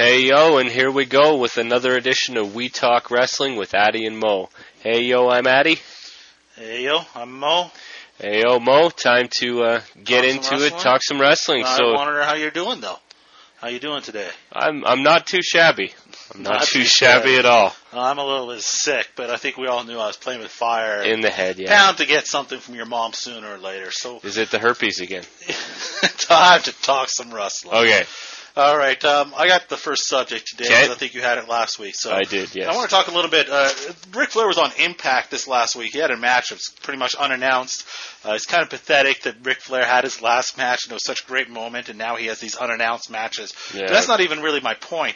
Hey yo, and here we go with another edition of We Talk Wrestling with Addy and Mo. Hey yo, I'm Addy. Hey yo, I'm Mo. Hey yo, Mo, time to get into it, talk some wrestling. I wonder how you're doing though. How you doing today? I'm not too shabby. I'm not too shabby at all. I'm a little bit sick, but I think we all knew I was playing with fire. In the head, yeah. Bound to get something from your mom sooner or later. So is it the herpes again? Time to talk some wrestling. Okay. All right, I got the first subject today because I think you had it last week. So I did, yes. I want to talk a little bit. Ric Flair was on Impact this last week. He had a match that was pretty much unannounced. It's kind of pathetic that Ric Flair had his last match and it was such a great moment, and now he has these unannounced matches. Yeah. But that's not even really my point.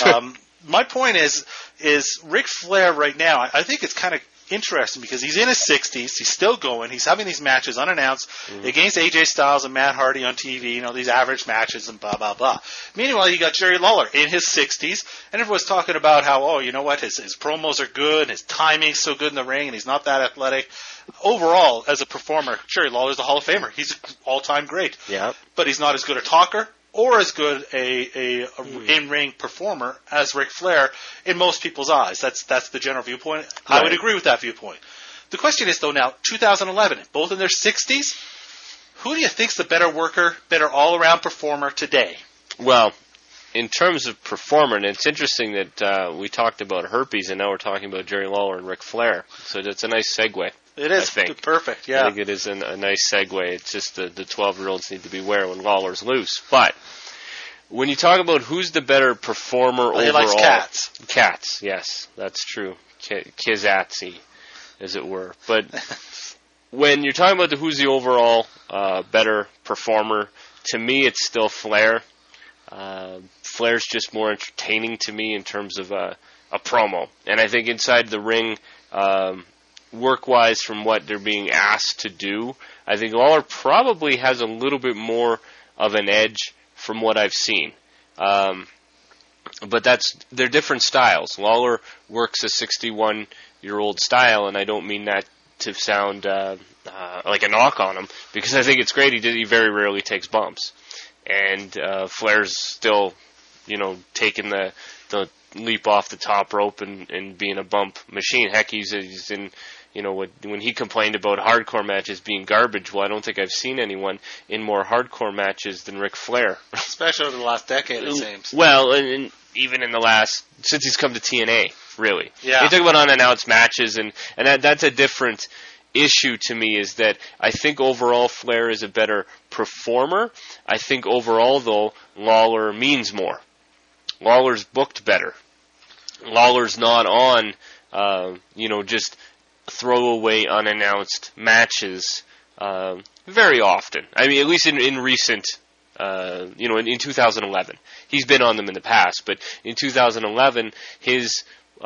My point is Ric Flair right now, I think it's kind of interesting because he's in his 60s. He's still going. He's having these matches unannounced against AJ Styles and Matt Hardy on TV, you know, these average matches and blah, blah, blah. Meanwhile, you got Jerry Lawler in his 60s, and everyone's talking about how, oh, you know what, his promos are good, his timing's so good in the ring, and he's not that athletic. Overall, as a performer, Jerry Lawler's a Hall of Famer. He's an all-time great. Yeah. But he's not as good a talker or as good a in-ring performer as Ric Flair in most people's eyes. That's the general viewpoint. Right. I would agree with that viewpoint. The question is, though, now, 2011, both in their 60s, who do you think's the better worker, better all-around performer today? Well, in terms of performer, and it's interesting that we talked about herpes, and now we're talking about Jerry Lawler and Ric Flair. So that's a nice segue. It is. I think. Perfect, yeah. I think it is a nice segue. It's just the 12-year-olds need to beware when Lawler's loose. But when you talk about who's the better performer overall... He likes cats. Cats, yes, that's true. Kizatsy, as it were. But when you're talking about who's the overall better performer, to me it's still Flair. Flair's just more entertaining to me in terms of a promo. And I think inside the ring... work-wise, from what they're being asked to do, I think Lawler probably has a little bit more of an edge from what I've seen. But they're different styles. Lawler works a 61-year-old style, and I don't mean that to sound like a knock on him, because I think it's great. He very rarely takes bumps. And Flair's still, taking the leap off the top rope and being a bump machine. Heck, he's in, when he complained about hardcore matches being garbage, well, I don't think I've seen anyone in more hardcore matches than Ric Flair. Especially over the last decade, it seems. Well, and even in the last, since he's come to TNA, really. Yeah. You talk about unannounced matches, and that's a different issue to me, is that I think overall Flair is a better performer. I think overall, though, Lawler means more. Lawler's booked better. Lawler's not on, just throwaway unannounced matches very often. I mean, at least in recent, in 2011. He's been on them in the past, but in 2011, his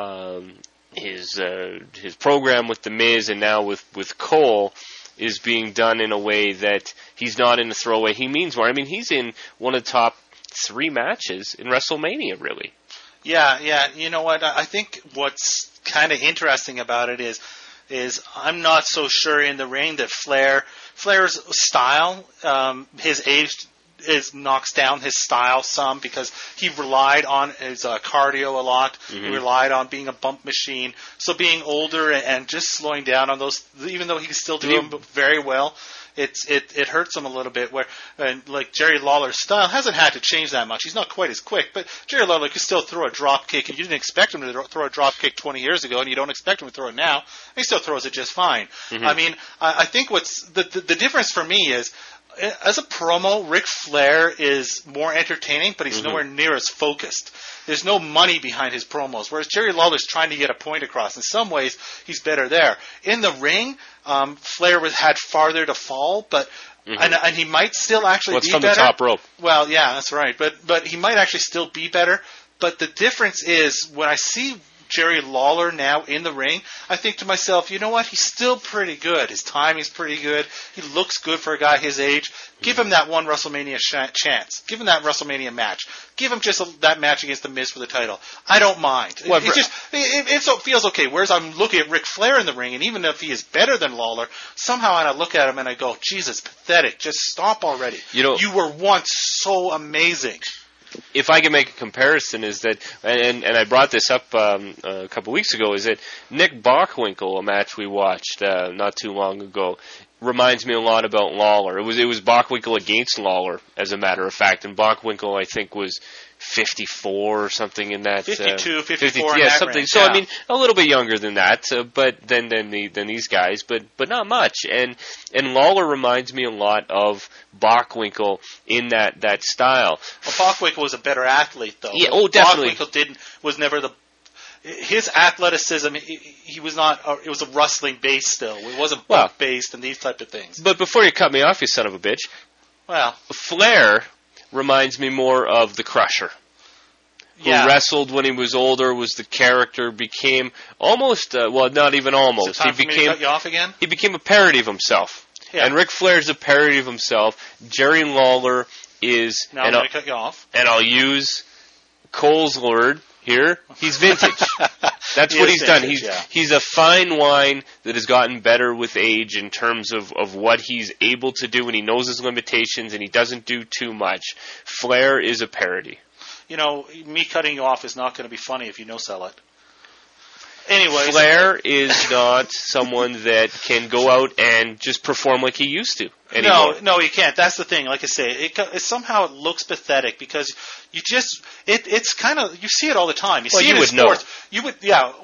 program with The Miz and now with Cole is being done in a way that he's not in a throwaway. He means more. I mean, he's in one of the top 3 matches in WrestleMania, really. Yeah. You know what? I think what's kind of interesting about it is I'm not so sure in the ring that Flair's style, his age knocks down his style some, because he relied on his cardio a lot. Mm-hmm. He relied on being a bump machine. So being older and just slowing down on those, even though he can still do them very well, it hurts him a little bit. Where like Jerry Lawler's style hasn't had to change that much. He's not quite as quick, but Jerry Lawler could still throw a drop kick, and you didn't expect him to throw a drop kick 20 years ago, and you don't expect him to throw it now. And he still throws it just fine. Mm-hmm. I mean, I think what's the difference for me is, as a promo, Ric Flair is more entertaining, but he's nowhere near as focused. There's no money behind his promos, whereas Jerry Lawler's trying to get a point across. In some ways, he's better there. In the ring, Flair had farther to fall, but and he might still actually be better. From the top rope. Well, yeah, that's right. But he might actually still be better. But the difference is, when I see Jerry Lawler now in the ring, I think to myself, you know what? He's still pretty good. His timing's pretty good. He looks good for a guy his age. Give him that one WrestleMania chance. Give him that WrestleMania match. Give him just that match against The Miz for the title. I don't mind. It feels okay. Whereas I'm looking at Ric Flair in the ring, and even if he is better than Lawler, somehow I look at him and I go, Jesus, pathetic. Just stop already. You were once so amazing. if I can make a comparison, is that, and I brought this up a couple weeks ago, is that Nick Bockwinkel, a match we watched not too long ago, reminds me a lot about Lawler. It was Bockwinkel against Lawler, as a matter of fact, and Bockwinkel, I think, was 54 or something in that 52, 54 50, in yeah, that something. range, So yeah. I mean, a little bit younger than that, but than these guys, but not much. And Lawler reminds me a lot of Bockwinkel in that style. Well, Bockwinkel was a better athlete, though. Yeah, oh, definitely. Bockwinkel was never his athleticism. He was not. It was a wrestling base still. It wasn't bump based and these type of things. But before you cut me off, you son of a bitch. Well, Flair reminds me more of the Crusher, who wrestled when he was older, was the character, became almost, not even almost. Is it time for me to cut you off again? He became a parody of himself. Yeah. And Ric Flair's a parody of himself. Jerry Lawler is... Now I'm going to cut you off. And I'll use Cole's word here. He's vintage. That's what he's done. He's a fine wine that has gotten better with age in terms of what he's able to do, and he knows his limitations, and he doesn't do too much. Flair is a parody. You know, me cutting you off is not going to be funny if you no-sell it. Anyways, Flair is not someone that can go out and just perform like he used to anymore. No, he can't. That's the thing. Like I say, it somehow it looks pathetic because you just it's kind of you see it all the time. You see it in sports. You would,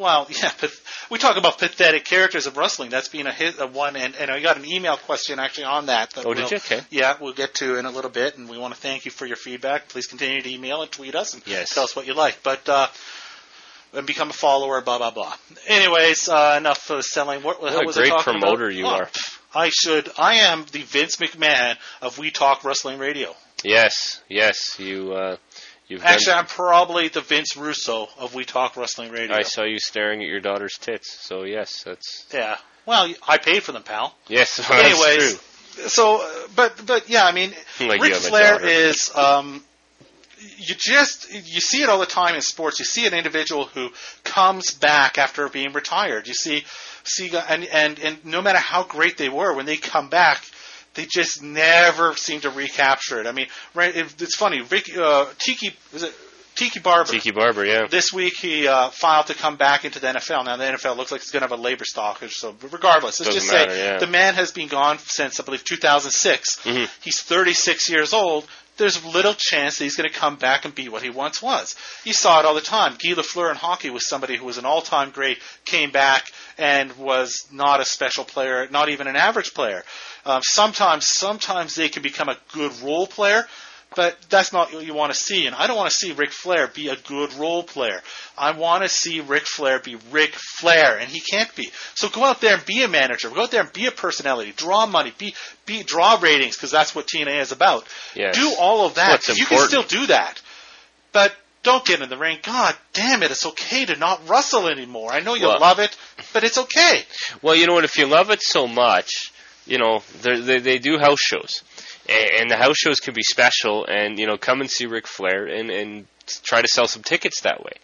we talk about pathetic characters of wrestling. That's been a one, and I got an email question actually on that. Did you? Okay. Yeah, we'll get to in a little bit, and we want to thank you for your feedback. Please continue to email and tweet us and tell us what you like. But. And become a follower, blah, blah, blah. Anyways, enough selling. What the hell was I talking about? What a great promoter you are. I am the Vince McMahon of We Talk Wrestling Radio. Yes. You've actually, I'm probably the Vince Russo of We Talk Wrestling Radio. I saw you staring at your daughter's tits, so yes, that's... Yeah. Well, I paid for them, pal. Yes, well, anyways, that's true. So, but yeah, I mean, Ric Flair is... You see it all the time in sports. You see an individual who comes back after being retired. You see, and no matter how great they were, when they come back, they just never seem to recapture it. I mean, right? It's funny. Tiki Barber. Tiki Barber, yeah. This week he filed to come back into the NFL. Now the NFL looks like it's going to have a labor stoppage. So regardless, let's just say the man has been gone since I believe 2006. Mm-hmm. He's 36 years old. There's little chance that he's going to come back and be what he once was. You saw it all the time. Guy Lafleur in hockey was somebody who was an all-time great, came back and was not a special player, not even an average player. Sometimes they can become a good role player, but that's not what you want to see. And I don't want to see Ric Flair be a good role player. I want to see Ric Flair be Ric Flair, and he can't be. So go out there and be a manager. Go out there and be a personality. Draw money. Draw ratings, because that's what TNA is about. Yes. Do all of that. You can still do that. But don't get in the ring. God damn it, it's okay to not wrestle anymore. I know you love it, but it's okay. Well, you know what? If you love it so much, they do house shows. And the house shows can be special, and come and see Ric Flair and try to sell some tickets that way,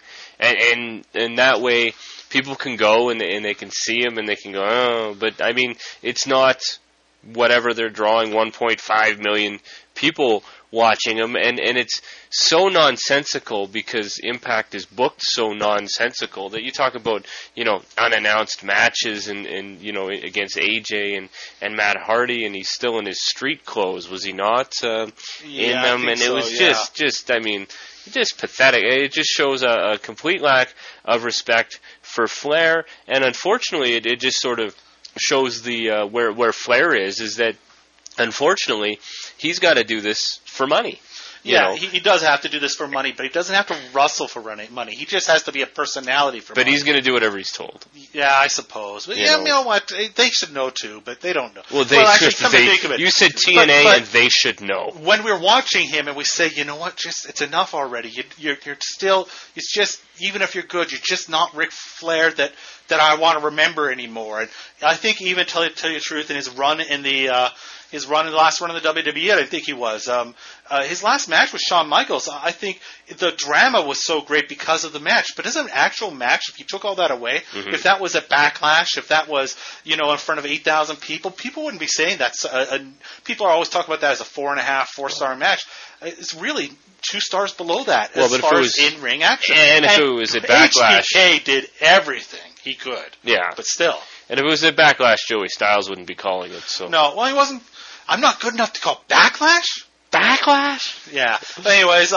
and that way people can go and they can see him and they can go, oh, but I mean it's not whatever they're drawing 1.5 million people watching him, and it's so nonsensical because Impact is booked so nonsensical that you talk about unannounced matches and against AJ and Matt Hardy, and he's still in his street clothes, was he not in them? And it was just I mean just pathetic. It just shows a complete lack of respect for Flair, and unfortunately it just sort of shows the where Flair is that unfortunately he's got to do this for money. He does have to do this for money, but he doesn't have to wrestle for money. He just has to be a personality for money. But he's going to do whatever he's told. Yeah, I suppose. But you know what? They should know too, but they don't know. Well, you said TNA but and they should know. When we're watching him and we say, you know what, just it's enough already. You're still, it's just, even if you're good, you're just not Ric Flair that I want to remember anymore. And I think even tell you the truth, in his run in the his last run in the WWE. I think he was. His last match with Shawn Michaels, I think the drama was so great because of the match. But as an actual match, if you took all that away, if that was at Backlash, if that was in front of 8,000 people, people wouldn't be saying that's. People are always talking about that as a 4.5, 4-star match. It's really 2 stars below that as far as in-ring action. And if it was at Backlash, HBK did everything he could. Yeah, but still. And if it was at Backlash, Joey Styles wouldn't be calling it. So no, well, he wasn't. I'm not good enough to call Backlash. Backlash? Yeah. But anyways,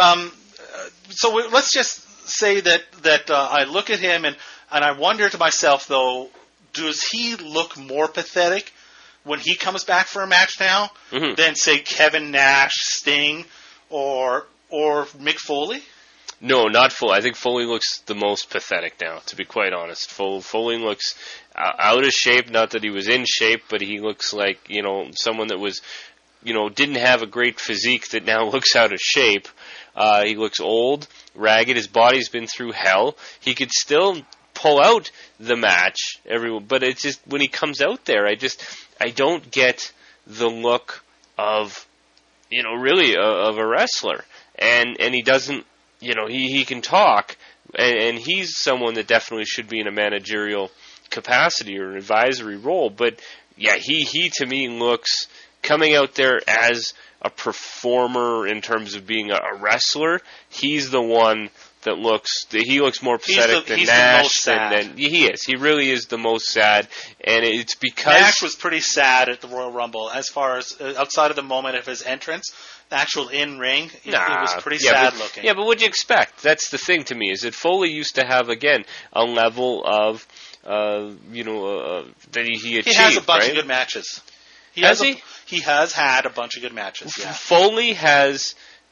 so let's just say that I look at him and I wonder to myself though, does he look more pathetic when he comes back for a match now than say Kevin Nash, Sting, or Mick Foley? No, not Foley. I think Foley looks the most pathetic now, to be quite honest. Foley looks out of shape. Not that he was in shape, but he looks like, someone that was, didn't have a great physique that now looks out of shape. He looks old, ragged. His body's been through hell. He could still pull out the match, but it's just when he comes out there, I don't get the look of, really of a wrestler. And he doesn't. He can talk, and he's someone that definitely should be in a managerial capacity or an advisory role. But, yeah, he to me looks, coming out there as a performer in terms of being a wrestler, he's the one that looks more pathetic than Nash. He is. He really is the most sad. And it's because Nash was pretty sad at the Royal Rumble as far as outside of the moment of his entrance. The actual in-ring, it was pretty sad looking. Yeah, but what'd you expect? That's the thing to me, is that Foley used to have, again, a level of, that he achieved, He has a bunch right? of good matches. He has had a bunch of good matches, yeah. Foley has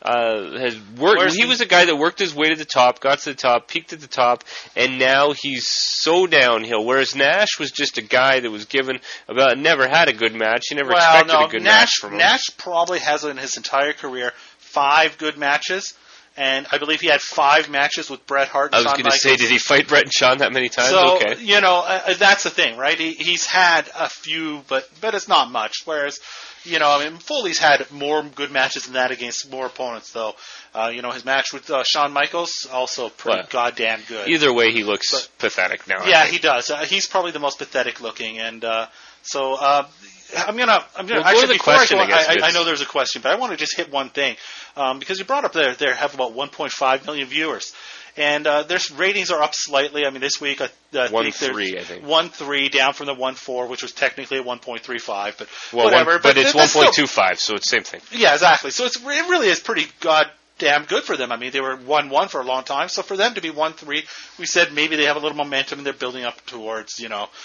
worked. He was a guy that worked his way to the top, got to the top, peaked at the top, and now he's so downhill. Whereas Nash was just a guy that was never had a good match. He never expected a good match from him. Nash probably has in his entire career 5 good matches, and I believe he had 5 matches with Bret Hart and Shawn Michaels. I was going to say, did he fight Bret and Shawn that many times? So, okay. That's the thing, right? He's had a few, but it's not much. Whereas, Foley's had more good matches than that against more opponents, though. His match with Shawn Michaels, also pretty goddamn good. Either way, he looks pathetic now. Yeah, he does. He's probably the most pathetic looking, and so I'm gonna actually before I know there's a question, but I want to just hit one thing because you brought up they have about 1.5 million viewers. And their ratings are up slightly. I mean, this week, 1.3, I think. 1.3 down from the 1.4, which was technically a 1.35, but whatever. But it's 1.25, so it's the same thing. Yeah, exactly. So it really is pretty goddamn good for them. I mean, they were 1-1 for a long time, so for them to be 1-3, we said maybe they have a little momentum and they're building up towards,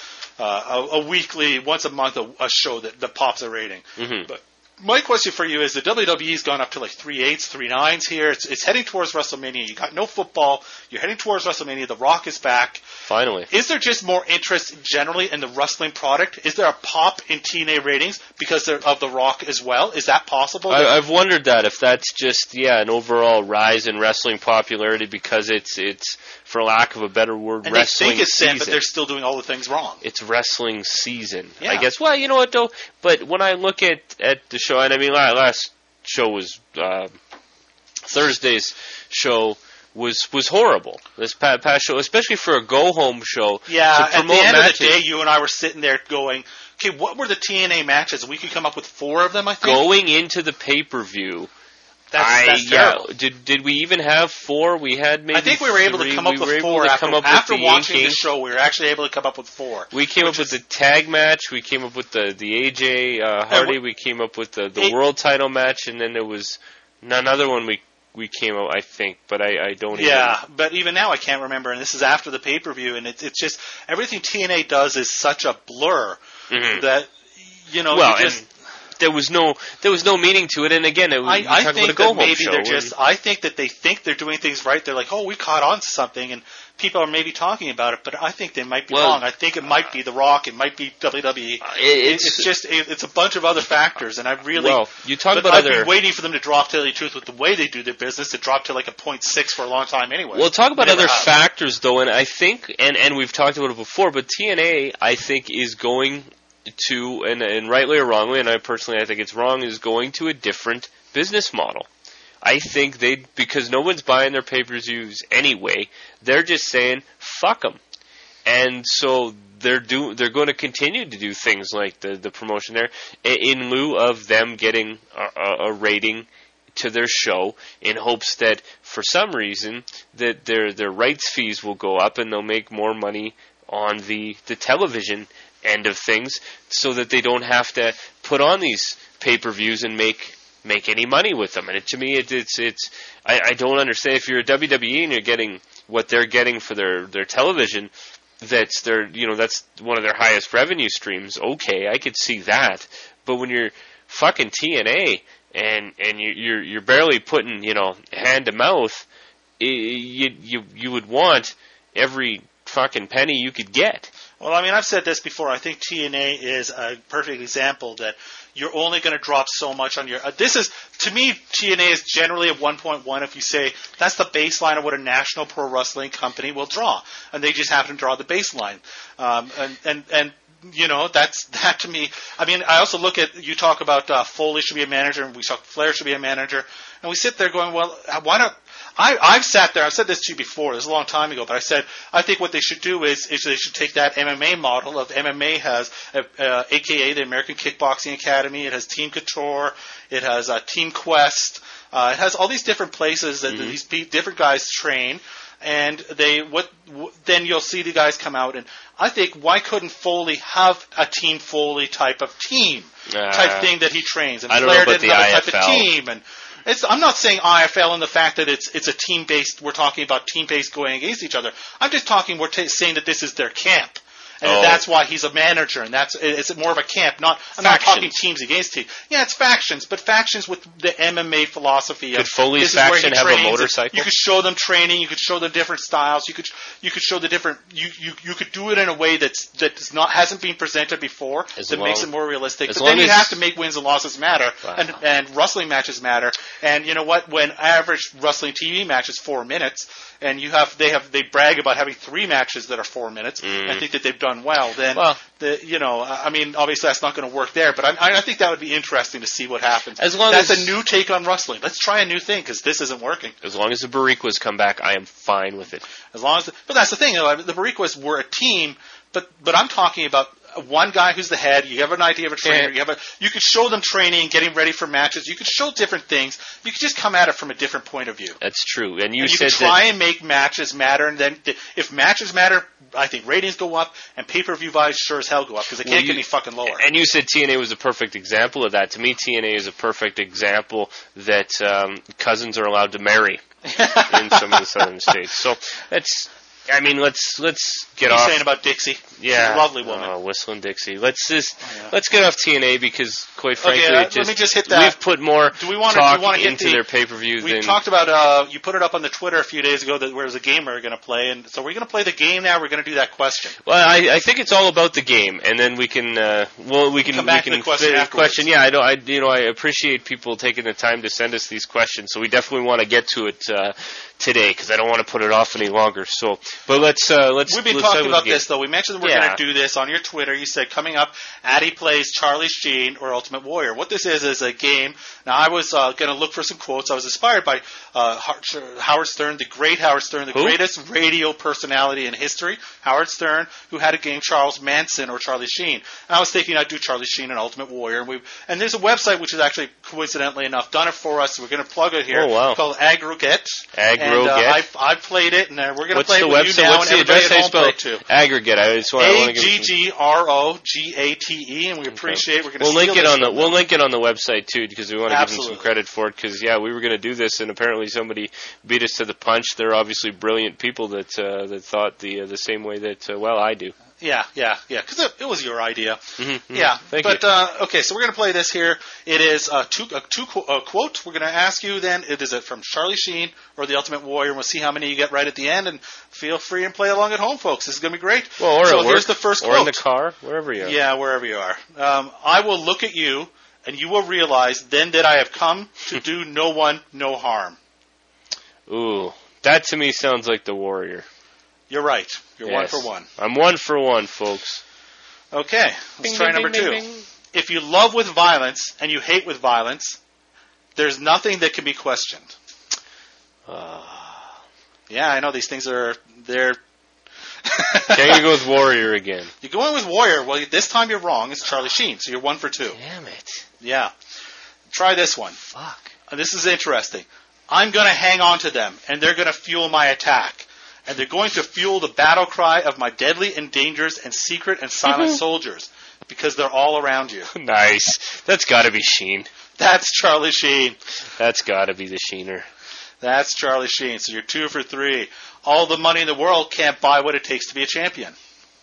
a weekly, once a month, a show that pops a rating. Mm-hmm. But my question for you is the WWE's gone up to like 3/8s, 3/9s here. It's heading towards WrestleMania. You got no football. You're heading towards WrestleMania. The Rock is back. Finally. Is there just more interest generally in the wrestling product? Is there a pop in TNA ratings because of The Rock as well? Is that possible? I've wondered that, if that's just, an overall rise in wrestling popularity because it's for lack of a better word, and wrestling they think it's season. But they're still doing all the things wrong. It's wrestling season, yeah. I guess. Well, you know what, though? But when I look at the show, and I mean, last show was Thursday's show was horrible. This past show, especially for a go-home show. Yeah, to at the end matches, of the day, you and I were sitting there going, okay, what were the TNA matches? We could come up with 4 of them, I think. Going into the pay-per-view, that's terrible. Did we even have 4? We had maybe. I think we were able to come up with 4 after watching the show. We were actually able to come up with 4. We came up with the tag match. We came up with the AJ Hardy. We came up with the world title match, and then there was another one we came up, I think, but I don't. Yeah, but even now I can't remember. And this is after the pay-per-view, and it's just everything TNA does is such a blur that there was no meaning to it, and again, I think that maybe they're just. I think that they think they're doing things right. They're like, oh, we caught on to something, and people are maybe talking about it, but I think they might be wrong. I think it might be The Rock, it might be WWE. It's a bunch of other factors, and I really. Well, you talk about I've been waiting for them to drop. To tell you the truth, with the way they do their business, it dropped to like a 0.6 for a long time anyway. Well, talk about other factors though, and I think, and we've talked about it before, but TNA I think is going to, and rightly or wrongly, and I think it's wrong, is going to a different business model. I think because no one's buying their pay-per-views anyway, they're just saying, fuck them. And so they're going to continue to do things like the promotion there in lieu of them getting a rating to their show, in hopes that for some reason that their rights fees will go up and they'll make more money on the television end of things, so that they don't have to put on these pay-per-views and make any money with them. And to me, I don't understand. If you're a WWE and you're getting what they're getting for their television, that's one of their highest revenue streams. Okay, I could see that. But when you're fucking TNA and you're barely putting hand to mouth, you would want every fucking penny you could get. Well, I mean, I've said this before. I think TNA is a perfect example that you're only going to drop so much on your. To me, TNA is generally a 1.1 if you say that's the baseline of what a national pro wrestling company will draw, and they just happen to draw the baseline. And that's that to me. I mean, I also look at, you talk about Foley should be a manager, and we talk Flair should be a manager, and we sit there going, well, why not? I've sat there. I've said this to you before. This is a long time ago, but I said I think what they should do is they should take that MMA model of MMA has, AKA the American Kickboxing Academy. It has Team Couture. It has Team Quest. It has all these different places that these different guys train. And then you'll see the guys come out, and I think, why couldn't Foley have a Team Foley type of team type thing that he trains? And Flair did another type of team, and I'm not saying IFL in the fact that it's a team based. We're talking about team based going against each other. I'm just talking. Saying that this is their camp. And that's why he's a manager, and it's more of a camp. I'm not talking teams against teams. Yeah, it's factions, but factions with the MMA philosophy. Could Foley's faction have a motorcycle? You could show them training. You could show them different styles. You could show the different. You could do it in a way hasn't been presented before. Makes it more realistic. But then you have to make wins and losses matter, and wrestling matches matter. And you know what? When average wrestling TV match is 4 minutes, and they brag about having 3 matches that are 4 minutes, I think that they've done well, then I mean, obviously that's not going to work there, but I think that would be interesting to see what happens. That's a new take on wrestling. Let's try a new thing, because this isn't working. As long as the Bariquas come back, I am fine with it. But that's the thing. The Bariquas were a team, but I'm talking about one guy who's the head. You have an idea of a trainer. You could show them training, getting ready for matches. You could show different things. You could just come at it from a different point of view. That's true. And you could try and make matches matter. And then if matches matter, I think ratings go up, and pay-per-view buys sure as hell go up, because they can't get any fucking lower. And you said TNA was a perfect example of that. To me, TNA is a perfect example that cousins are allowed to marry in some of the southern states. So let's get off. You're saying about Dixie? Yeah, she's a lovely woman. Whistling Dixie. Let's get off TNA, because quite frankly, let me just hit that. We've put more talk into their pay-per-view. We talked about. You put it up on the Twitter a few days ago that there was a game we were going to play, and so we're going to play the game now. We're going to do that question. Well, I think it's all about the game, and then we can come back to the question afterwards. Yeah, I appreciate people taking the time to send us these questions, so we definitely want to get to it today, because I don't want to put it off any longer. So, but let's. We've been talking about this though. We mentioned that we're going to do this on your Twitter. You said coming up, Addy plays Charlie Sheen or Ultimate Warrior. What this is a game. Now, I was going to look for some quotes. I was inspired by Howard Stern, the great Howard Stern, the greatest radio personality in history. Howard Stern, who had a game Charles Manson or Charlie Sheen. And I was thinking I'd do Charlie Sheen and Ultimate Warrior. And there's a website which is actually, coincidentally enough, done it for us. So we're going to plug it here. Oh, wow. Called Aggregate. Aggregate. And I've played it, and we're going to play it with website? you now. What's the address? How you spell Aggregate? Aggregate, and we appreciate. We're going to link it on the website too, because we want to give them some credit for it. Because we were going to do this, and apparently somebody beat us to the punch. They're obviously brilliant people that thought the same way that I do. Yeah, because it was your idea. Mm-hmm. Yeah, Thank you. Okay, so we're going to play this here. It is two quote. We're going to ask you then, is it from Charlie Sheen or The Ultimate Warrior? And we'll see how many you get right at the end, and feel free and play along at home, folks. This is going to be great. Well, so here's the first quote. Or in the car, wherever you are. Yeah, wherever you are. I will look at you, and you will realize then that I have come to do no one no harm. Ooh, that to me sounds like the Warrior. You're right. You're 1 for 1. I'm 1 for 1, folks. Okay, let's Bing, try bing, number bing, 2. bing, bing. If you love with violence and you hate with violence, there's nothing that can be questioned. Yeah, I know these things they're... Okay, you go with Warrior again. You're going with Warrior. Well, this time you're wrong. It's Charlie Sheen, so you're 1 for 2. Damn it. Yeah. Try this one. Fuck. This is interesting. I'm going to hang on to them, and they're going to fuel my attack. And they're going to fuel the battle cry of my deadly and dangerous and secret and silent soldiers, because they're all around you. Nice. That's got to be Sheen. That's Charlie Sheen. That's got to be the Sheener. That's Charlie Sheen. So you're 2 for 3. All the money in the world can't buy what it takes to be a champion.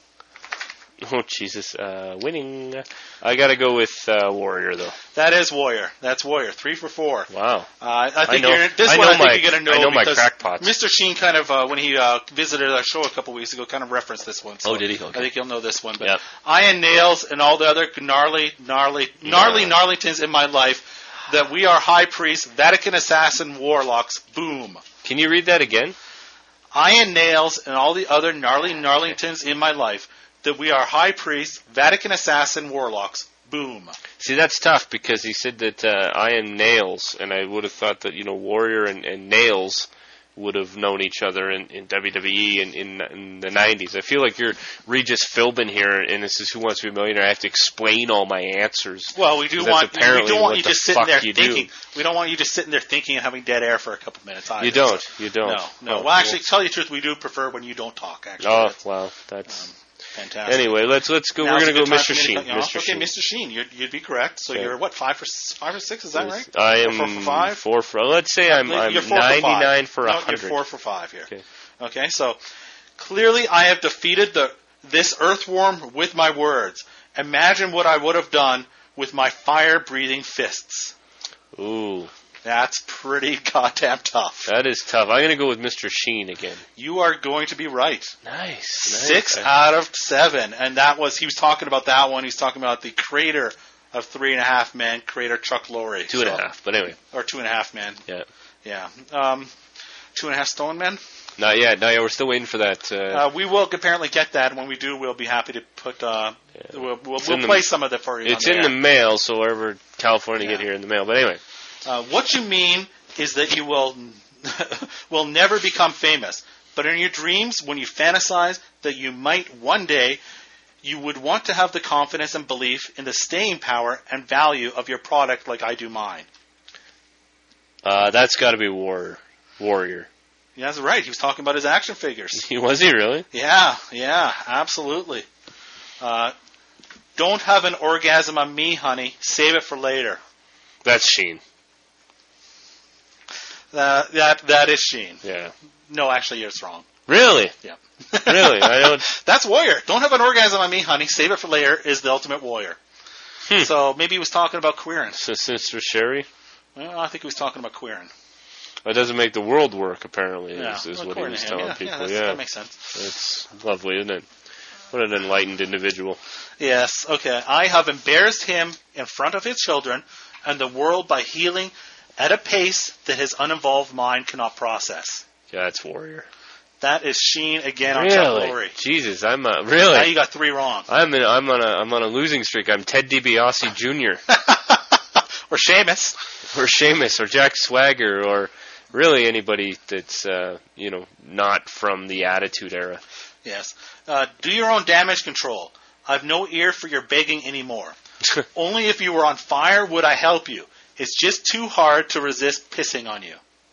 Oh, Jesus. Winning. I got to go with Warrior, though. That is Warrior. That's Warrior. 3 for 4. Wow. I think know- you're, this I one know I think my- you're going to know I know my because crackpots. Mr. Sheen kind of, when he visited our show a couple weeks ago, kind of referenced this one. So Oh, did he? Okay. I think you'll know this one. But Yep. Iron Nails and all the other gnarly Gnarlingtons in my life, that we are high priests, Vatican assassin, warlocks, boom. Can you read that again? Iron Nails and all the other gnarly Gnarlingtons in my life, that we are high priests, Vatican assassin, warlocks, boom. See, that's tough because he said that Iron Nails, and I would have thought that, Warrior and Nails would have known each other in WWE in the 90s. I feel like you're Regis Philbin here, and this is Who Wants to Be a Millionaire. I have to explain all my answers. Well, we 'Cause don't apparently want what you the just sitting fuck there you do. thinking. We don't want you just sitting there thinking and having dead air for a couple minutes either. You don't. So- You don't. No. Oh, Well, actually, to tell you the truth, we do prefer when you don't talk. Actually. Oh, That's well, that's... fantastic. Anyway, let's go. Now's We're a going to good go time Mr. for me to Sheen. cut you off. Mr. Okay, Sheen. Mr. Sheen, you'd be correct. So Okay. you're what, 5 or 6? Is that right? I Or am 4 for 5? 4 for... Let's say I'm You're 4 for 5. 99 for No, 100. you're 4 for 5 here. Okay. Okay, so clearly I have defeated this earthworm with my words. Imagine what I would have done with my fire-breathing fists. Ooh, That's pretty goddamn tough. that is tough. I'm going to go with Mr. Sheen again. You are going to be right. Nice. 6 out of 7. And he was talking about that one. He's talking about the creator of 3.5 Men, creator Chuck Lorre. 2.5, but anyway. Or 2.5 Men. Yeah. Yeah. 2.5 Stone Men? Not yet. We're still waiting for that. We will apparently get that. When we do, we'll be happy to put. We'll in the- play some of that for you. It's on in the mail, so wherever California get Yeah. here in the mail. But anyway. What you mean is that you will never become famous, but in your dreams, when you fantasize that you might one day, you would want to have the confidence and belief in the staying power and value of your product, like I do mine. That's got to be Warrior. Yeah, that's right. He was talking about his action figures. Was he really? Yeah, absolutely. Don't have an orgasm on me, honey. Save it for later. That's Sheen. That is Sheen. Yeah. No, actually, it's wrong. Really? Yeah. Really? I don't. That's Warrior. Don't have an orgasm on me, honey. Save it for later is the ultimate Warrior. So maybe he was talking about queering. So Sister Sherry? Well, I think he was talking about queering. That doesn't make the world work, apparently, is Well, what he queering was him. telling Yeah, people. that makes sense. It's lovely, isn't it? What an enlightened individual. Yes, okay. I have embarrassed him in front of his children and the world by healing at a pace that his uninvolved mind cannot process. Yeah, that's Warrior. That is Sheen again on Chuck Really? Lorre. Jesus, I'm Now really. you got 3 wrong. I'm on a losing streak. I'm Ted DiBiase Jr. Or Seamus. or Sheamus or Jack Swagger or really anybody that's not from the Attitude Era. Yes. Do your own damage control. I've no ear for your begging anymore. Only if you were on fire would I help you. It's just too hard to resist pissing on you.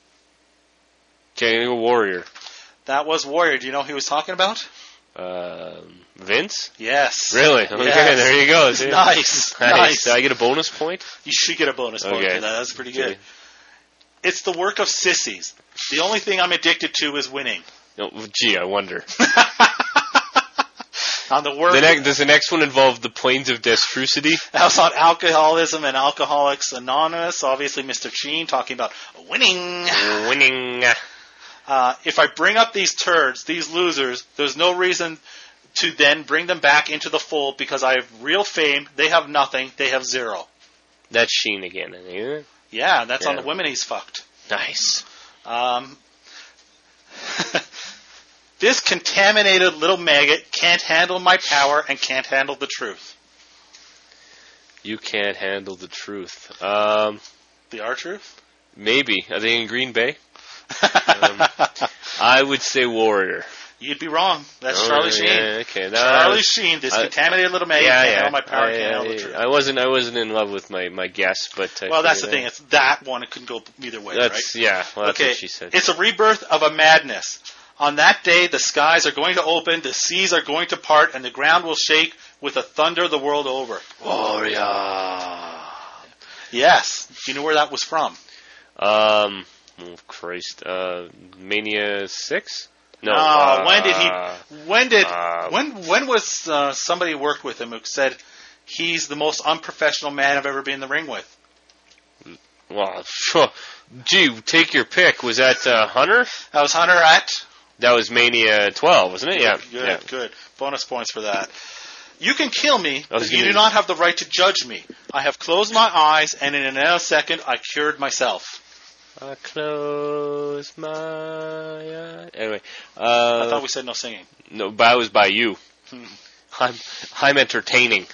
Okay, Warrior. That was Warrior. Do you know who he was talking about? Vince? Yes. Really? Okay, Yes. there you go. See? Nice. Nice. Did I get a bonus point? You should get a bonus point Okay. for that. That's pretty good. Okay. It's the work of sissies. The only thing I'm addicted to is winning. No, gee, I wonder. On the work, Does the next one involve the Plains of Destrucity? that was on alcoholism and Alcoholics Anonymous. Obviously, Mr. Sheen talking about winning. Winning. If I bring up these turds, these losers, there's no reason to then bring them back into the fold because I have real fame. They have nothing. They have zero. That's Sheen again, isn't it? Yeah, that's on Yeah. the women he's fucked. Nice. This contaminated little maggot can't handle my power and can't handle the truth. You can't handle the truth. The R-Truth? Maybe. Are they in Green Bay? I would say Warrior. You'd be wrong. That's Charlie Sheen. Yeah, okay. Charlie Sheen, this contaminated little maggot can't handle my power and can't handle the truth. I wasn't in love with my guess, but well, that's the thing. It's that one. It couldn't go either way, right? Yeah. Well, that's what she said. It's a rebirth of a madness. On that day, the skies are going to open, the seas are going to part, and the ground will shake with a thunder the world over. Warrior. Yes. Do you know where that was from? Oh Christ. Mania 6? No. When was somebody who worked with him who said he's the most unprofessional man I've ever been in the ring with? Well, gee, take your pick. Was that Hunter? That was Hunter at? That was Mania 12, wasn't it? Yeah. Good. Bonus points for that. You can kill me, but you do not have the right to judge me. I have closed my eyes, and in a nanosecond, I cured myself. I close my eyes. Anyway, I thought we said no singing. No, but I was by you. I'm entertaining.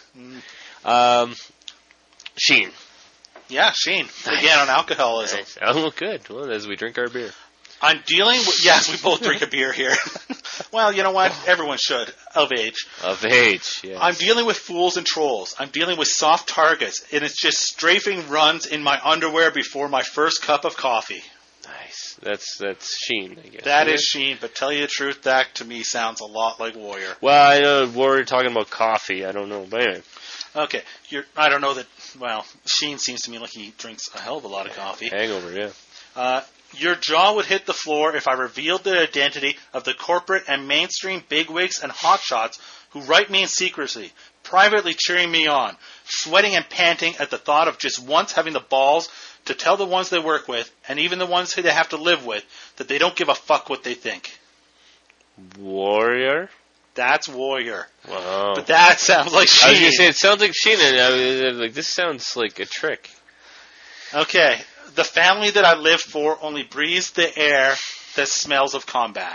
Sheen. Yeah, Sheen. Again on alcoholism. Nice. Oh, good. Well, as we drink our beer. I'm dealing with... Yes, we both drink a beer here. Well, you know what? Everyone should. Of age. Of age, yes. I'm dealing with fools and trolls. I'm dealing with soft targets. And it's just strafing runs in my underwear before my first cup of coffee. Nice. That's Sheen, I guess. That is Sheen, but tell you the truth, that to me sounds a lot like Warrior. Well, I know Warrior talking about coffee. I don't know. But anyway. Okay. I don't know that... Well, Sheen seems to me like he drinks a hell of a lot of coffee. Hangover, yeah. Your jaw would hit the floor if I revealed the identity of the corporate and mainstream bigwigs and hotshots who write me in secrecy, privately cheering me on, sweating and panting at the thought of just once having the balls to tell the ones they work with, and even the ones who they have to live with, that they don't give a fuck what they think. Warrior? That's Warrior. Wow. But that sounds like Sheen. I was going to say, it sounds like Sheen, and I was like, this sounds like a trick. Okay. The family that I live for only breathes the air that smells of combat.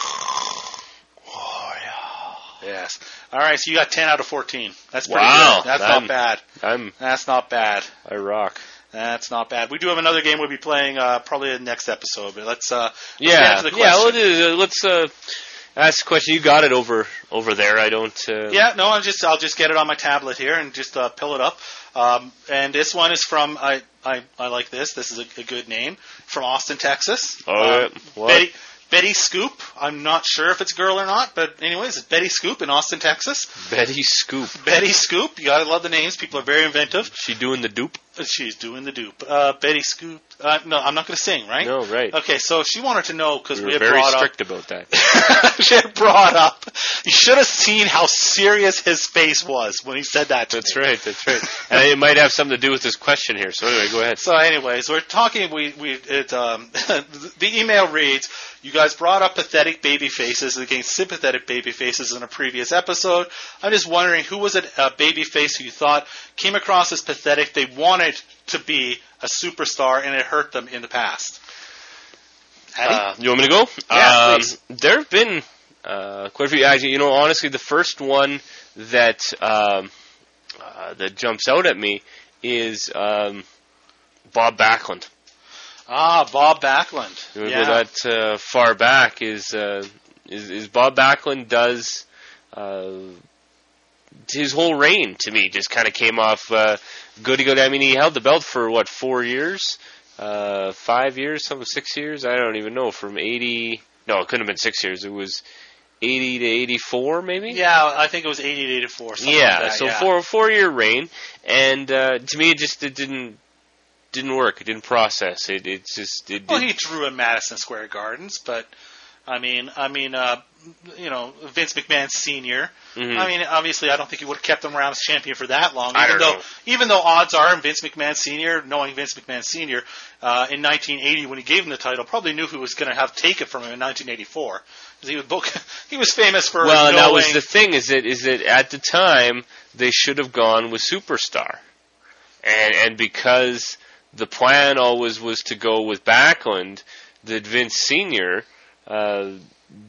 Yes. All right, so you got 10 out of 14. That's pretty good. That's not bad. That's not bad. I rock. That's not bad. We do have another game we'll be playing probably in the next episode, but let's get into the question. Yeah, let's ask the question. You got it over there. I don't... Yeah, no, I'll just get it on my tablet here and just pull it up. And this one is from... I like this. This is a good name. From Austin, Texas. Oh, what? Betty Scoop. I'm not sure if it's a girl or not, but anyways, it's Betty Scoop in Austin, Texas. Betty Scoop. Betty Scoop. You gotta love the names. People are very inventive. She doing the dupe? She's doing the dupe. Betty Scoop. No, I'm not going to sing, right? No, right. Okay, so she wanted to know because we had very brought strict about that. She had brought up. You should have seen how serious his face was when he said that to That's me. right. And it might have something to do with this question here. So anyway, go ahead. So anyways, we're talking. The email reads: you guys brought up pathetic baby faces against sympathetic baby faces in a previous episode. I'm just wondering who was a baby face who you thought came across as pathetic. They wanted to be a superstar and it hurt them in the past. Addy? You want me to go? Yeah, please. There have been quite a few. Actually, honestly, the first one that jumps out at me is Bob Backlund. Bob Backlund. You go that far back is Bob Backlund does his whole reign to me just kind of came off good. I mean, he held the belt for 4 years, 5 years, 6 years. I don't even know. From 80, no, it couldn't have been 6 years. It was 80 to 84, maybe. Yeah, I think it was 80 to 84. Yeah, like that, so 4-year reign, and to me, it didn't work. It didn't process. It he drew in Madison Square Gardens, but I mean, Vince McMahon Sr. Mm-hmm. I mean, obviously, I don't think he would have kept him around as champion for that long. Even though odds are, Vince McMahon Sr., knowing Vince McMahon Sr., in 1980 when he gave him the title, probably knew who was going to take it from him in 1984. He was famous for. Well, and that was the thing. Is that at the time they should have gone with Superstar, and because the plan always was to go with Backlund, that Vince Sr.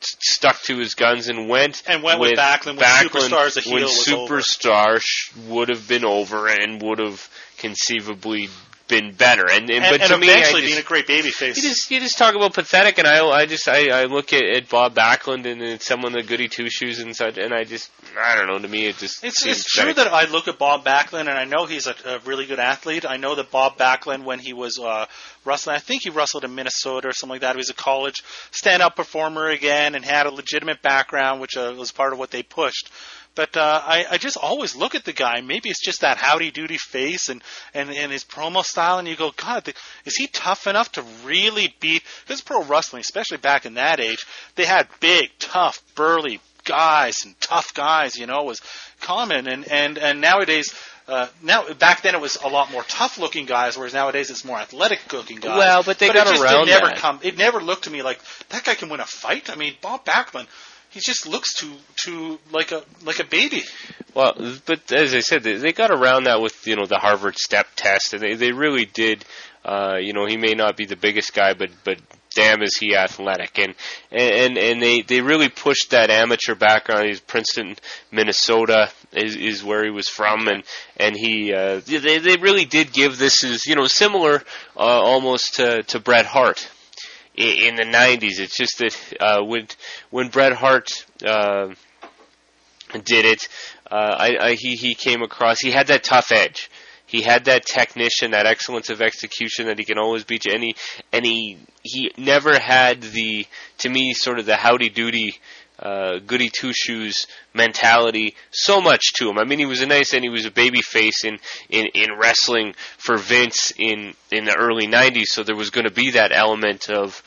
stuck to his guns and went with Backlund when Superstar as a heel when was Superstar would have been over and would have conceivably been better, and to me, eventually being a great babyface. You just talk about pathetic, and I look at Bob Backlund and it's someone the goody two shoes and such, and I don't know. To me, it's true that I look at Bob Backlund, and I know he's a really good athlete. I know that Bob Backlund, when he was wrestling, I think he wrestled in Minnesota or something like that. He was a college stand-up performer again, and had a legitimate background, which was part of what they pushed. But I just always look at the guy. Maybe it's just that howdy-doody face and his promo style, and you go, God, is he tough enough to really beat? Because pro wrestling, especially back in that age, they had big, tough, burly guys and tough guys, was common. And nowadays, back then it was a lot more tough-looking guys, whereas nowadays it's more athletic-looking guys. Well, but they got around that. It never looked to me like that guy can win a fight. I mean, Bob Backlund. He just looks too like a baby. Well, but as I said, they got around that with the Harvard Step Test, and they really did. He may not be the biggest guy, but damn is he athletic, and they really pushed that amateur background. He's Princeton, Minnesota is where he was from, and they really did give this as similar almost to Bret Hart. In the 90s, it's just that when Bret Hart did it, he came across. He had that tough edge. He had that technician, that excellence of execution that he can always beat you. And he never had to me, sort of the howdy-doody, goody two-shoes mentality so much to him. I mean, he was he was a baby face in wrestling for Vince in the early 90s, so there was going to be that element of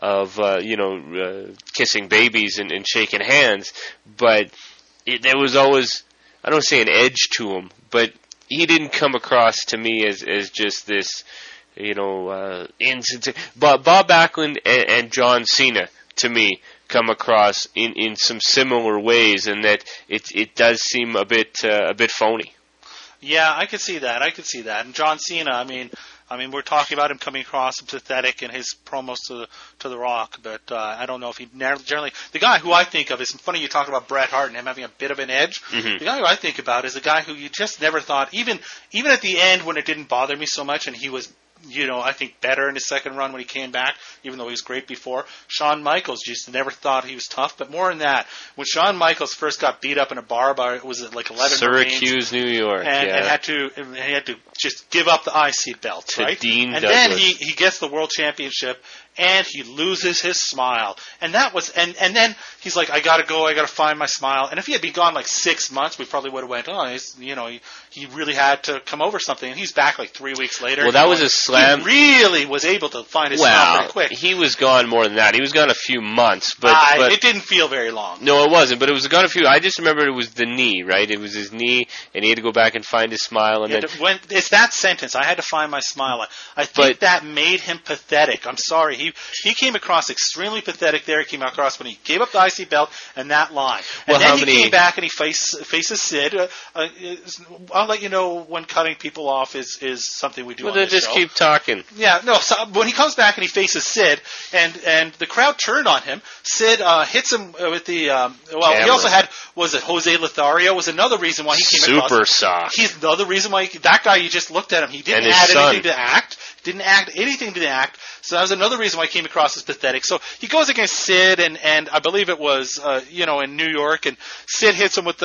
kissing babies and shaking hands, but there was always, I don't say an edge to him, but he didn't come across to me as just this, Bob Backlund and John Cena, to me, come across in some similar ways, and that it does seem a bit phony. Yeah, I could see that. And John Cena, I mean, we're talking about him coming across pathetic in his promos to the Rock, but I don't know if he generally. The guy who I think of is funny. You talk about Bret Hart and him having a bit of an edge. Mm-hmm. The guy who I think about is a guy who you just never thought, even at the end when it didn't bother me so much, and he was, I think better in his second run when he came back, even though he was great before. Shawn Michaels, just never thought he was tough, but more than that, when Shawn Michaels first got beat up in a bar, was it like 11 Syracuse, New York, and had to just give up the IC belt, right? Dean and Douglas. Then he gets the world championship, and he loses his smile. And that was, and then he's like, I gotta find my smile. And if he had been gone like 6 months, we probably would have went, he really had to come over something. And he's back like 3 weeks later. Well, that was a slam. He really was able to find his smile pretty quick. He was gone more than that. He was gone a few months, but it didn't feel very long. No, it wasn't, but it was gone a few. I just remember it was the knee, right? It was his knee, and he had to go back and find his smile. And when it's that sentence, I had to find my smile. I think that made him pathetic. I'm sorry. He came across extremely pathetic there. He came across when he gave up the IC belt and that line. And then he came back and he faces Sid. I'll let you know when cutting people off is something we do on this just show. Keep talking. Yeah, no, so when he comes back and he faces Sid, and the crowd turned on him, Sid hits him with the, camera. He also had, was it Jose Lothario was another reason why he came across. Super soft. He's the other reason why that guy, you just looked at him, he didn't add anything to act. Didn't add anything to the act, so that was another reason why he came across as pathetic. So he goes against Sid, and I believe it was in New York, and Sid hits him with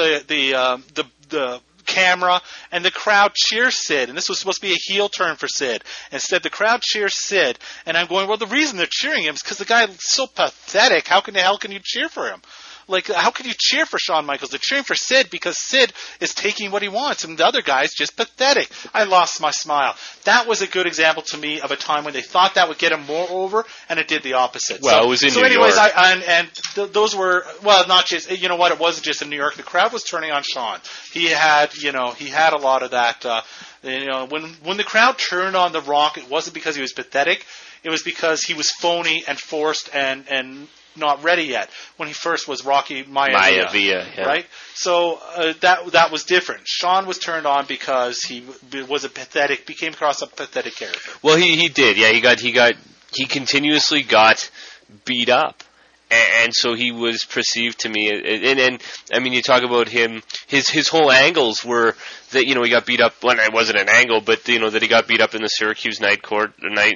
the camera, and the crowd cheers Sid, and this was supposed to be a heel turn for Sid. Instead, the crowd cheers Sid, and I'm going, well, the reason they're cheering him is because the guy is so pathetic. How the hell can you cheer for him? Like, how can you cheer for Shawn Michaels? They're cheering for Sid because Sid is taking what he wants, and the other guy's just pathetic. I lost my smile. That was a good example to me of a time when they thought that would get him more over, and it did the opposite. Well, it was in New anyways, York. Those were, well, not just, you know what, it wasn't just in New York. The crowd was turning on Shawn. He had a lot of that, when the crowd turned on The Rock, it wasn't because he was pathetic. It was because he was phony and forced and not ready yet when he first was Rocky Maivia, yeah. Right? So that was different. Shawn was turned on because he was became across a pathetic character. Well, he did. Yeah, he continuously got beat up, and so he was perceived to me, and I mean, you talk about him, his whole angles were that, he got beat up. Well, it wasn't an angle, but that he got beat up in the Syracuse night club.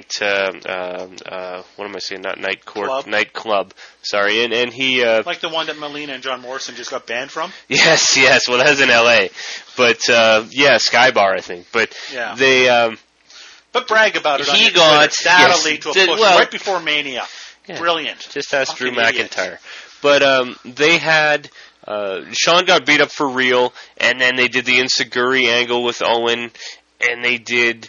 Night club. Sorry, and he like the one that Melina and John Morrison just got banned from. Yes. Well, that was in L.A., but Sky Bar, I think. But they. But brag about it. He got that'll lead to a push right before Mania. Yeah, brilliant. Just ask Drew McIntyre. But they had Sean got beat up for real, and then they did the Inseguri angle with Owen, and they did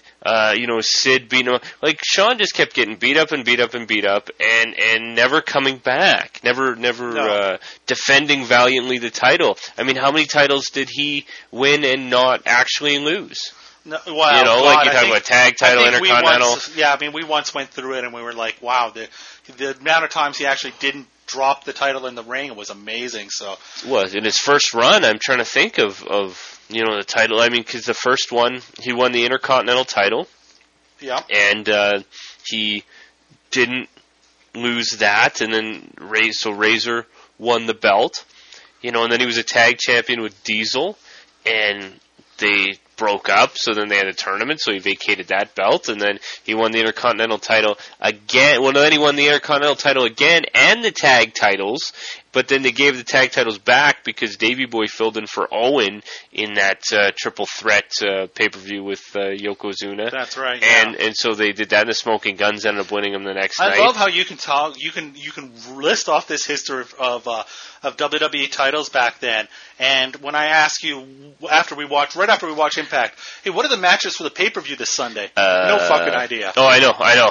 Sid beating him. Like, Sean just kept getting beat up and beat up and beat up, and never coming back, never defending valiantly the title. I mean, how many titles did he win and not actually lose? No, well, like you talk about tag title, Intercontinental. We once went through it and we were like, wow, the amount of times he actually didn't drop the title in the ring was amazing. So it was in his first run. I'm trying to think of the title. I mean, because the first one he won the Intercontinental title. Yeah, and he didn't lose that, and then Razor won the belt. And then he was a tag champion with Diesel, and they broke up, so then they had a tournament, so he vacated that belt, and then he won the Intercontinental title again. Well, then he won the Intercontinental title again and the tag titles, but then they gave the tag titles back because Davey Boy filled in for Owen in that triple threat pay-per-view with Yokozuna. That's right. And so they did that, and the Smoking Guns ended up winning them the next night. I love how you can talk. You can list off this history of WWE titles back then. And when I ask you right after we watch Impact, hey, what are the matches for the pay-per-view this Sunday? No fucking idea. Oh, I know.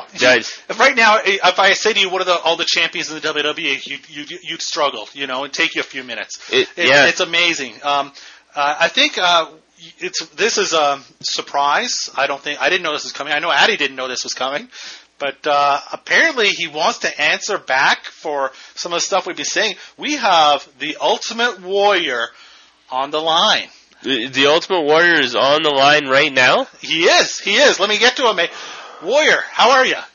Right now, if I say to you, what are all the champions in the WWE, you'd struggle, and take you a few minutes. It's amazing. I think this is a surprise. I didn't know this was coming. I know Addy didn't know this was coming. But apparently he wants to answer back for some of the stuff we've been saying. We have the Ultimate Warrior on the line. The Ultimate Warrior is on the line right now? He is. Let me get to him, mate. Warrior, how are you?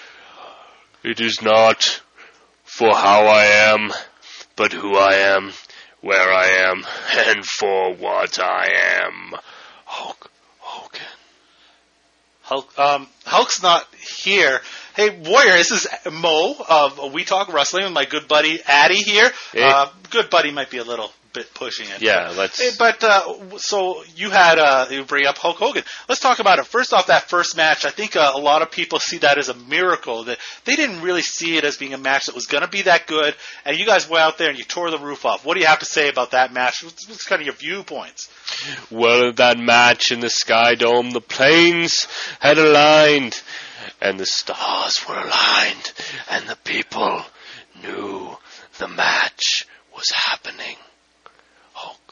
It is not for how I am, but who I am, where I am, and for what I am. Hulk Hogan. Hulk's not here. Hey, Warrior, this is Mo of We Talk Wrestling with my good buddy Addy here. Hey. Good buddy might be a little bit pushing it. Yeah, let's... But so you bring up Hulk Hogan. Let's talk about it. First off, that first match, I think a lot of people see that as a miracle. That they didn't really see it as being a match that was going to be that good, and you guys went out there and you tore the roof off. What do you have to say about that match? What's kind of your viewpoints? Well, that match in the Sky Dome, the planes had aligned, and the stars were aligned, and the people knew the match was happening. Hulk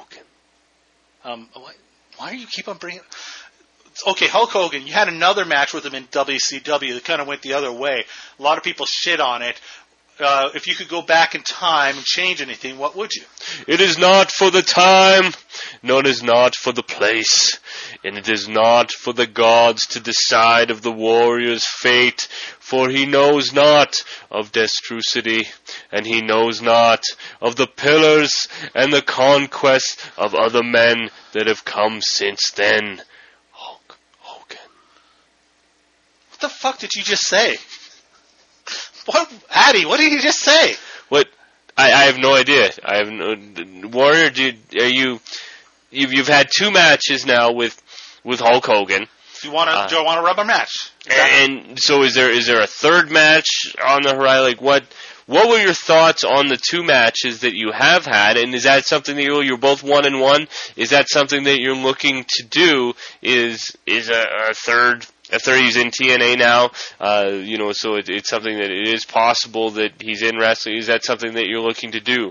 Hogan. Why do you keep on bringing... Okay, Hulk Hogan, you had another match with him in WCW that kind of went the other way. A lot of people shit on it. If you could go back in time and change anything, what would you? It is not for the time, nor it is not for the place, and it is not for the gods to decide of the warrior's fate, for he knows not of Destrucity, and he knows not of the pillars and the conquest of other men that have come since then. Hulk Hogan. What the fuck did you just say? What, Addy? What did you just say? What? I have no idea. I have no... Warrior, you've had two matches now with Hulk Hogan. Do you want a rubber match? And so is there a third match on the horizon? Like what were your thoughts on the two matches that you have had? And is that something that you're both 1-1? Is that something that you're looking to do? Is a third? He's in TNA now, so it's something that it is possible that he's in wrestling. Is that something that you're looking to do?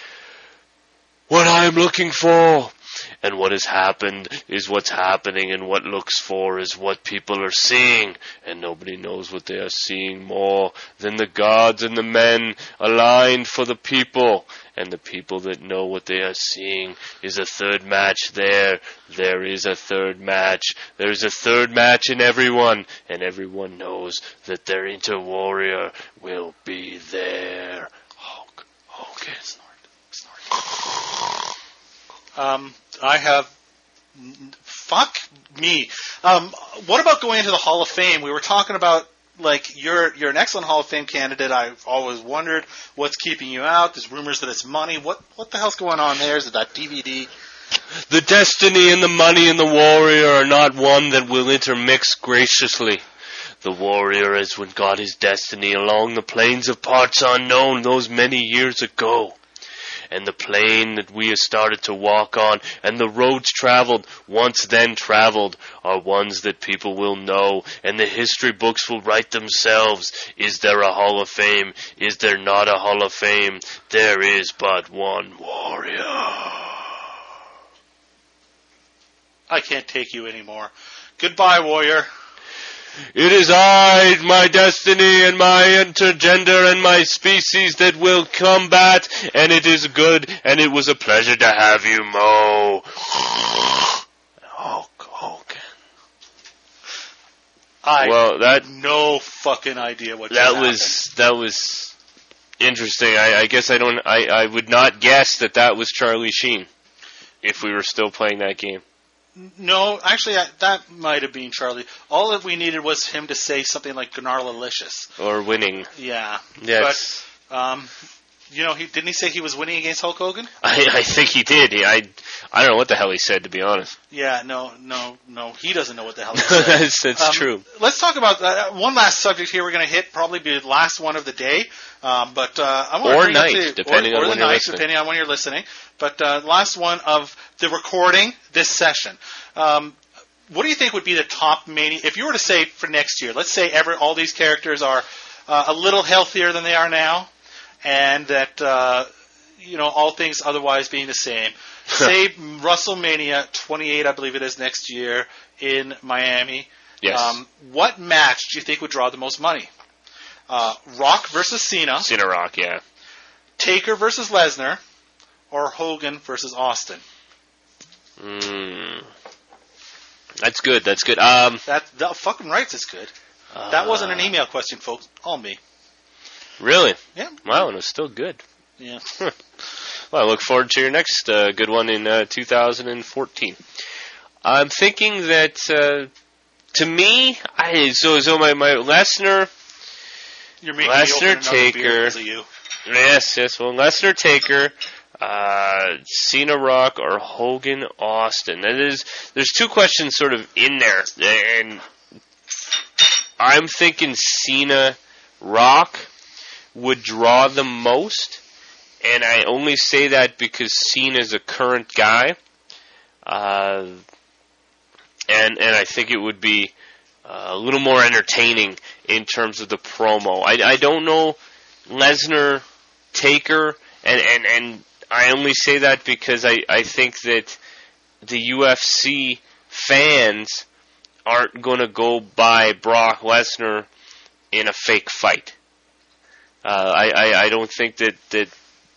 What I'm looking for and what has happened is what's happening, and what looks for is what people are seeing, and nobody knows what they are seeing more than the gods and the men aligned for the people. And the people that know what they are seeing is a third match there. There is a third match. There's a third match in everyone. And everyone knows that their Interwarrior will be there. I have. Fuck me. What about going into the Hall of Fame? We were talking about, like, you're an excellent Hall of Fame candidate. I've always wondered what's keeping you out. There's rumors that it's money. What the hell's going on there? Is it that DVD? The destiny and the money and the warrior are not one that will intermix graciously. The warrior is when got his destiny along the plains of parts unknown those many years ago. And the plain that we have started to walk on, and the roads traveled, once then traveled, are ones that people will know, and the history books will write themselves. Is there a Hall of Fame? Is there not a Hall of Fame? There is but one warrior. I can't take you anymore. Goodbye, warrior. It is I, my destiny, and my intergender, and my species that will combat, and it is good, and it was a pleasure to have you, Mo. Hulk Hogan. No fucking idea what that was interesting. I guess I would not guess that was Charlie Sheen if we were still playing that game. No, actually, that might have been Charlie. All that we needed was him to say something like Gnarlalicious. Or winning. Yeah. Yes. But, didn't he say he was winning against Hulk Hogan? I think he did. I don't know what the hell he said, to be honest. Yeah, no, he doesn't know what the hell he said. That's true. Let's talk about one last subject here. We're going to hit probably be the last one of the day. But I want to bring night, up depending on when you're listening. depending on when you're listening. But last one of the recording this session. What do you think would be the top Mania? If you were to say for next year, let's say all these characters are a little healthier than they are now, and that all things otherwise being the same. Say WrestleMania 28, I believe it is next year in Miami. Yes. What match do you think would draw the most money? Rock versus Cena. Cena Rock, yeah. Taker versus Lesnar, or Hogan versus Austin. That's good. The fucking rights is good. That wasn't an email question, folks. All me. Really? Yeah. Wow, and it was still good. Yeah. Well, I look forward to your next good one in 2014. I'm thinking that to me, so my Lesnar. You're making Lesnar Taker. Yes. Well, Lesnar Taker, Cena Rock, or Hogan Austin. There's two questions sort of in there, and I'm thinking Cena Rock would draw the most, and I only say that because Cena's a current guy, and I think it would be a little more entertaining in terms of the promo. I don't know Lesnar Taker, and I only say that because I think that the UFC fans aren't going to go buy Brock Lesnar in a fake fight. I don't think that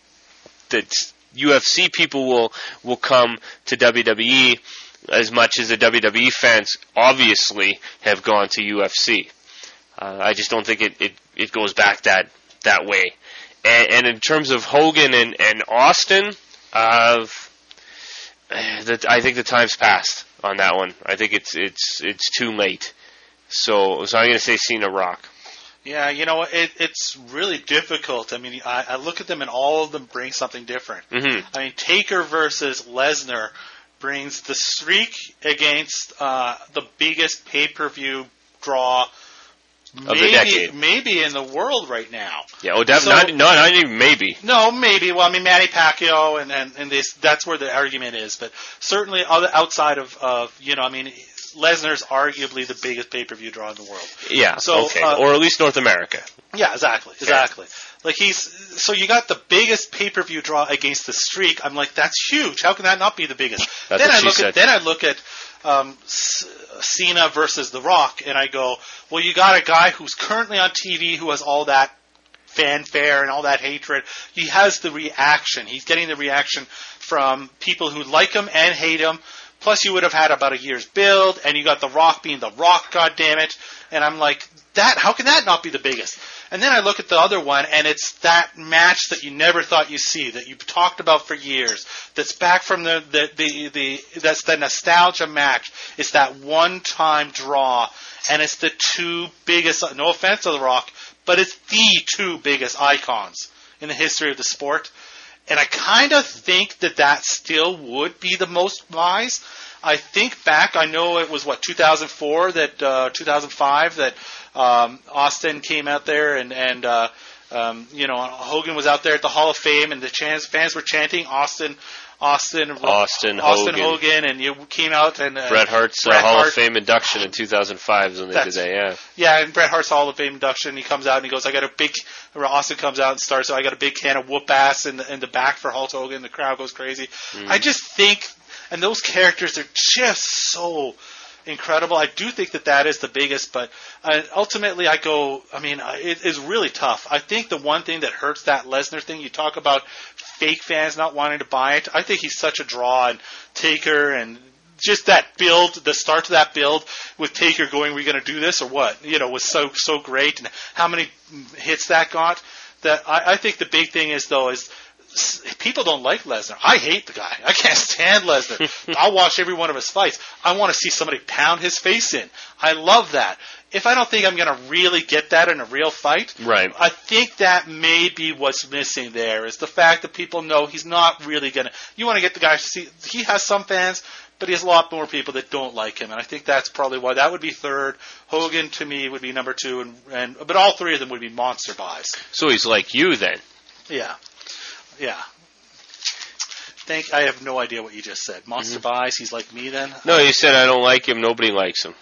UFC people will come to WWE as much as the WWE fans obviously have gone to UFC. I just don't think it goes back that way. And in terms of Hogan and Austin, I think the time's passed on that one. I think it's too late. So I'm going to say Cena Rock. Yeah, it's really difficult. I mean, I look at them and all of them bring something different. Mm-hmm. I mean, Taker versus Lesnar brings the streak against the biggest pay-per-view draw of the decade. Maybe in the world right now. Yeah, definitely. Not even maybe. No, maybe. Well, I mean, Manny Pacquiao and that's where the argument is. But certainly outside of Lesnar's arguably the biggest pay-per-view draw in the world. Yeah, so, okay. Or at least North America. Yeah, exactly. Like so you got the biggest pay-per-view draw against the streak. I'm like, that's huge. How can that not be the biggest? Then I look at Cena versus The Rock, and I go, well, you got a guy who's currently on TV who has all that fanfare and all that hatred. He has the reaction. He's getting the reaction from people who like him and hate him. Plus, you would have had about a year's build, and you got The Rock being The Rock, goddammit. And I'm like, how can that not be the biggest? And then I look at the other one, and it's that match that you never thought you'd see, that you've talked about for years, that's back from that's the nostalgia match. It's that one-time draw, and it's the two biggest, no offense to The Rock, but it's the two biggest icons in the history of the sport. And I kind of think that still would be the most buys. I think back, I know it was, 2004, 2005, that Austin came out there and Hogan was out there at the Hall of Fame, and the fans were chanting Austin Hogan, and you came out and Bret Hart's Hall of Fame induction in 2005 is when they did that. Yeah, and Bret Hart's Hall of Fame induction, he comes out and he goes, Austin comes out and starts, so I got a big can of whoop ass in the back for Hulk Hogan. The crowd goes crazy. I just think, and those characters are just so incredible. I do think that is the biggest, but ultimately it is really tough. I think the one thing that hurts that Lesnar thing, you talk about fake fans not wanting to buy it. I think he's such a draw, and Taker, and just that build, the start to that build with Taker going, "We're going to do this or what?" Was so great, and how many hits that got. That I think the big thing is people don't like Lesnar. I hate the guy. I can't stand Lesnar. I'll watch every one of his fights. I want to see somebody pound his face in. I love that. If I don't think I'm going to really get that in a real fight, right, I think that may be what's missing there, is the fact that people know he's not really going to... You want to get the guy to see... He has some fans, but he has a lot more people that don't like him, and I think that's probably why that would be third. Hogan, to me, would be number two, but all three of them would be monster buys. So he's like you, then? Yeah. I have no idea what you just said. Monster buys, he's like me then? No, you said I don't like him, nobody likes him.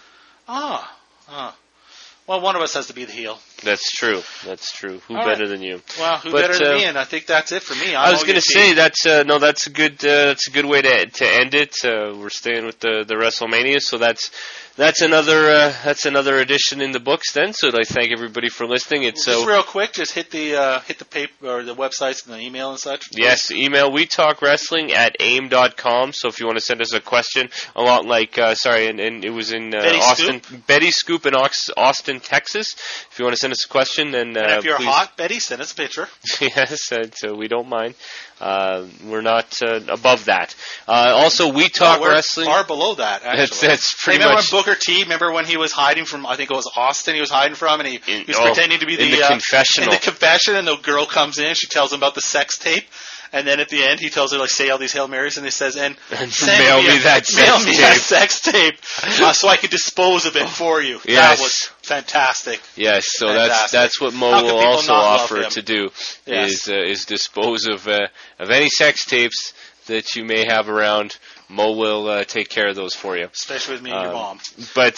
Well, one of us has to be the heel. That's true. Who All better right. than you? Well, who better than me? And I think that's it for me. I was going to say that's a good way to end it. We're staying with the WrestleMania, so that's another edition in the books then. So I thank everybody for listening. Just real quick, just hit the paper or the websites and the email and such. Please. Yes, email wetalkwrestling@aim.com. So if you want to send us a question, a lot like and it was in Betty Scoop in Austin, Texas. If you want to send us a question, then and if you're please. hot, Betty, send us a picture. Yes, so we don't mind. We're not above that. Also, We Talk Wrestling. Far below that, actually. That's pretty Remember much. when Booker T, when he was hiding from, I think it was Austin he was hiding from, and he was pretending to be in the confessional. In the confession, and the girl comes in, she tells him about the sex tape. And then at the end, he tells her, say all these Hail Marys, and he says, and mail me that sex tape so I can dispose of it for you. Yes. That was fantastic. Yes, so fantastic. that's what Mo will also offer to do, is dispose of any sex tapes that you may have around. Mo will take care of those for you. Especially with me and your mom. But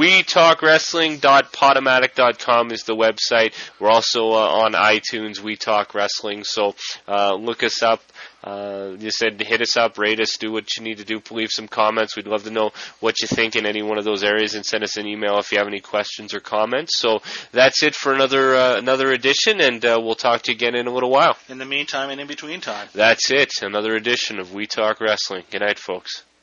WeTalkWrestling.podomatic.com is the website. We're also on iTunes, We Talk Wrestling. So look us up. You said hit us up, rate us, do what you need to do. Leave some comments. We'd love to know what you think in any one of those areas, and send us an email if you have any questions or comments. So that's it for another edition, and we'll talk to you again in a little while. In the meantime and in between time. That's it. Another edition of We Talk Wrestling. Good night, folks.